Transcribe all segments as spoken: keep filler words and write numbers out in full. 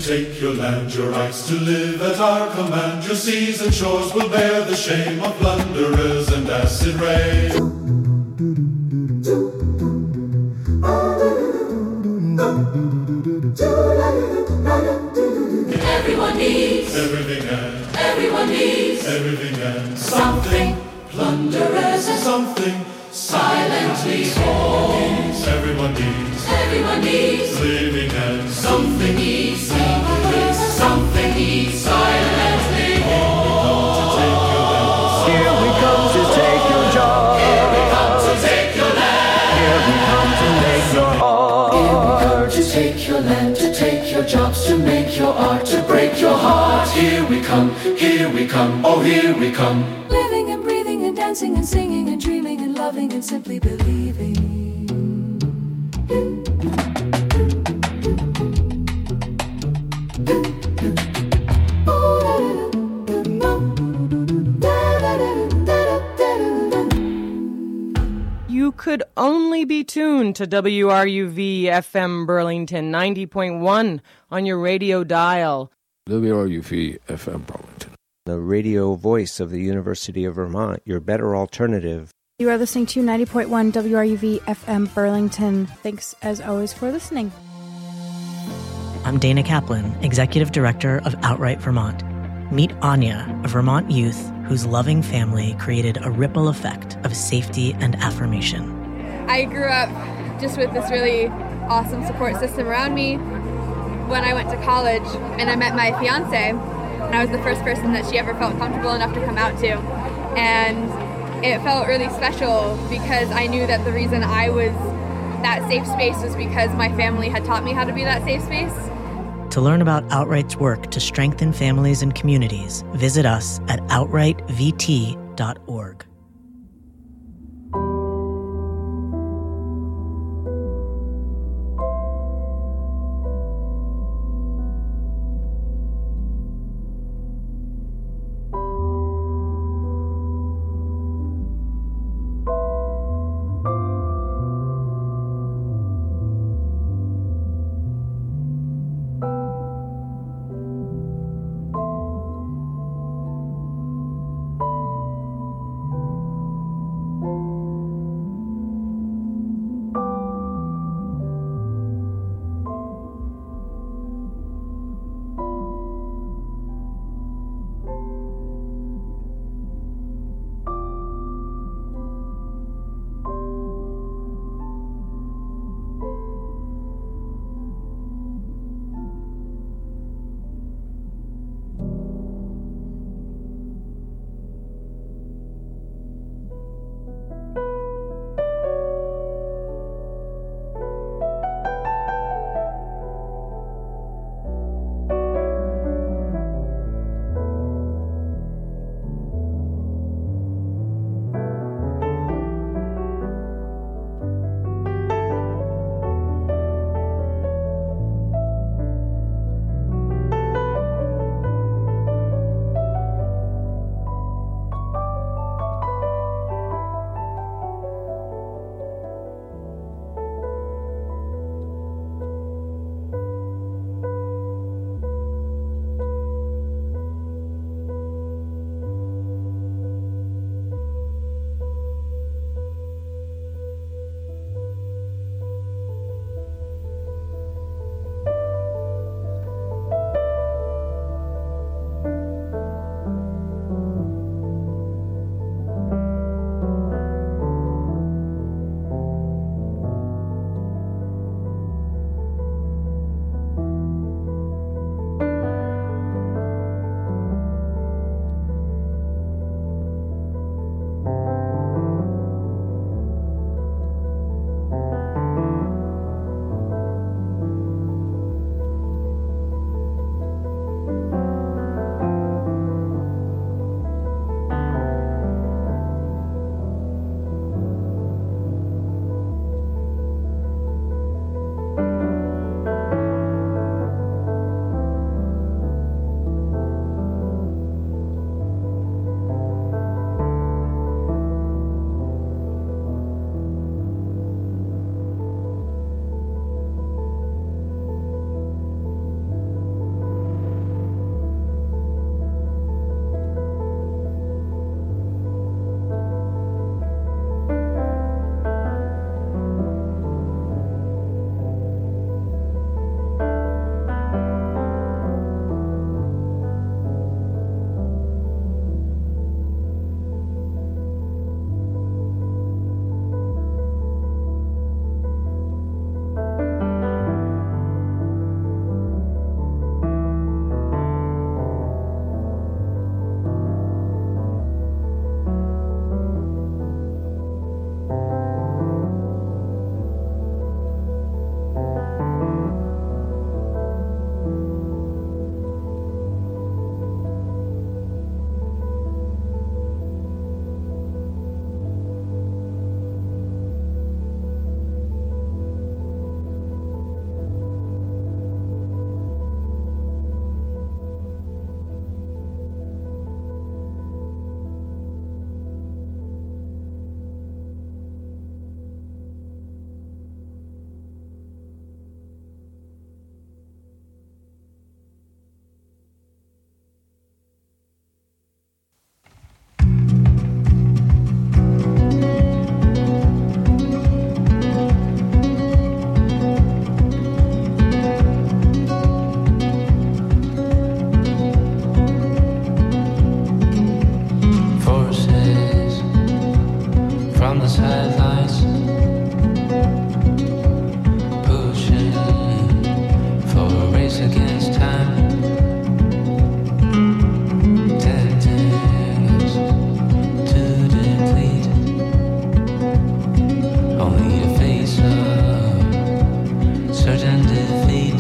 take your land, your rights to live at our command. Your seas and shores will bear the shame of plunderers and acid rain. Everyone needs everything and everyone needs everything and something. Plunderers and something silently homes. Everyone needs Everyone needs living and something needs something needs silently homes. Here we come to take your job. Here we come to take your land. Here we come to make your heart. Here we come to take your land, to take your jobs, to make your art, to break your heart. Here we come, here we come, oh here we come. Living and breathing and dancing and singing and dreaming and loving and simply believing. You could only be tuned to W R U V F M Burlington ninety point one on your radio dial. W R U V F M Burlington, the radio voice of the University of Vermont, your better alternative. You are listening to ninety point one W R U V F M Burlington. Thanks, as always, for listening. I'm Dana Kaplan, Executive Director of Outright Vermont. Meet Anya, a Vermont youth whose loving family created a ripple effect of safety and affirmation. I grew up just with this really awesome support system around me. When I went to college and I met my fiance, and I was the first person that she ever felt comfortable enough to come out to. And it felt really special because I knew that the reason I was that safe space was because my family had taught me how to be that safe space. To learn about Outright's work to strengthen families and communities, visit us at outright v t dot org. certain defeat.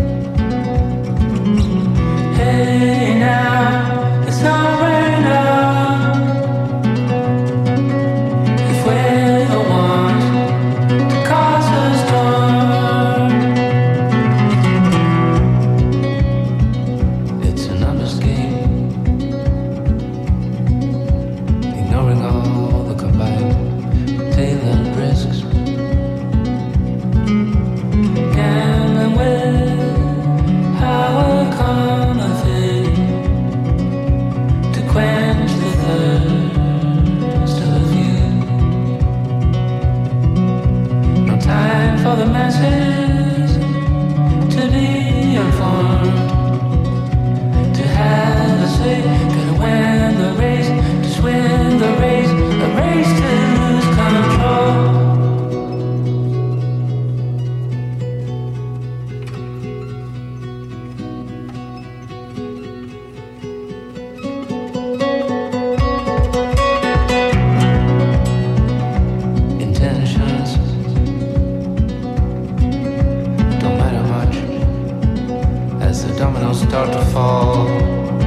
Hey now, it's not right now. If we're the ones to cause a storm, it's a numbers game, ignoring all the combined tail and risks. Gambling with our common fate to quench the thirst of a few. No time for the masses to be informed, to have a say, gotta win the race, just win the race, a race to lose control. Intentions don't matter much as the dominoes start to fall.